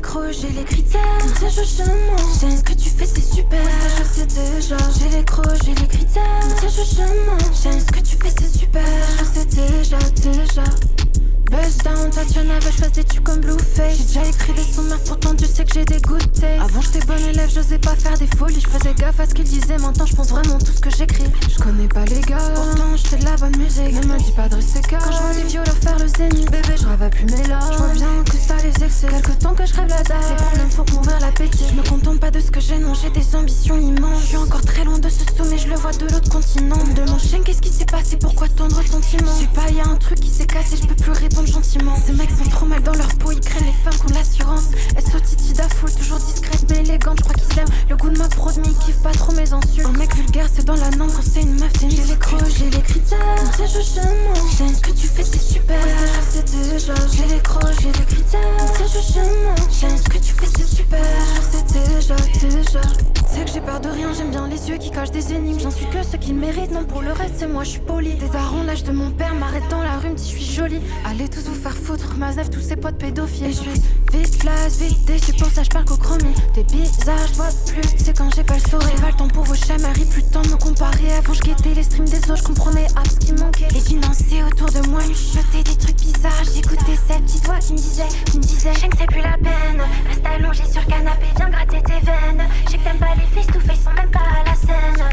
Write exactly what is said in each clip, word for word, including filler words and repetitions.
crocs, j'ai les critères. Tu sais, je chemin. J'aime ce que tu fais, c'est super. Ouais, ça, je sais déjà. J'ai les crocs, j'ai les critères. Tu sais, je chemin. J'aime ce que tu fais, c'est super. Ouais, ça, je sais déjà, déjà. Buzz down, toi tu en avais, je fasse des tubes comme Blueface. J'ai déjà écrit des sons merde, pourtant tu sais que j'ai des good taste. Avant j'étais bonne élève, j'osais pas faire des folies. Je faisais gaffe à ce qu'ils disaient, maintenant je pense vraiment tout ce que j'écris. Je connais pas les gars, pourtant je fais de la bonne musique. Ne me dis pas de rester calme. Quand je vois des violeurs faire le zénith, bébé je rêve à plus mes larmes. Je vois bien que ça les excès, quelque temps que je rêve la dalle. Les problèmes font m'ouvrir l'appétit. Je me contente pas de ce que j'ai, non j'ai des ambitions immenses. Je suis encore très loin de ce sommet, je le vois de l'autre continent. Me demande chaîne qu'est-ce qui s'est passé, pourquoi tant de ressentiment. Je sais pas, y'a un truc qui s'est cassé, je peux plus répondre gentiment. Ces mecs sont trop mal dans leur peau, ils craignent les femmes qui ont l'assurance. S O Titi Dafoul, toujours discrète mais élégante, je crois qu'ils aiment le goût de ma prod mais ils kiffent pas trop mes insultes. Un mec vulgaire c'est dans la norme, quand c'est une meuf c'est une j'ai les crocs, j'ai les critères. Tu sais je chemin, j'aime ce que tu fais c'est super. Ouais, ça je sais déjà, j'ai les crocs, j'ai les critères. Tu sais je chemin, j'aime ce que tu fais c'est super. Ouais, ça je sais déjà, déjà. C'est que j'ai peur de rien, j'aime bien les yeux qui cachent des énigmes. J'en suis que ceux qui le méritent, non pour le reste c'est moi je suis poli. Des darons l'âge de mon père m'arrête dans la rue, me dit je suis jolie. Allez tous vous faire foutre, Mazef tous ses potes pédophiles. Et je suis vite classe, vite déçu, pour ça je parle qu'au chromie. T'es bizarre, je vois plus, c'est quand j'ai pas le sourire. J'ai pas le temps pour vos chamailleries, plus le temps de me comparer. Avant je guettais les streams des autres, je comprenais à ce qui manquait. Les financiers autour de moi me chuchotaient des trucs bizarres. J'écoutais cette petite voix qui me disait, qui me disait je sais que c'est plus la peine, reste allongé sur le canapé, viens gratter tes veines. Je sais que t'aimes pas les face to face, sont même pas à la scène.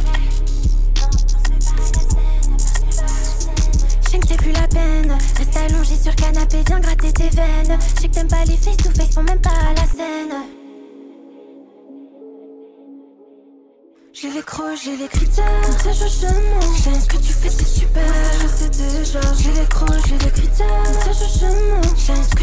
Je sais que c'est plus la peine, reste allongé sur le canapé, viens gratter tes veines. Je sais que t'aimes pas les face to face, sont même pas à la scène. J'ai les crocs, j'ai les critères. Tu sais je chemin, j'aime ce que tu fais c'est super. Ouais, ça je sais déjà. J'ai les crocs, j'ai les critères. Tu sais je chemin, j'aime ce que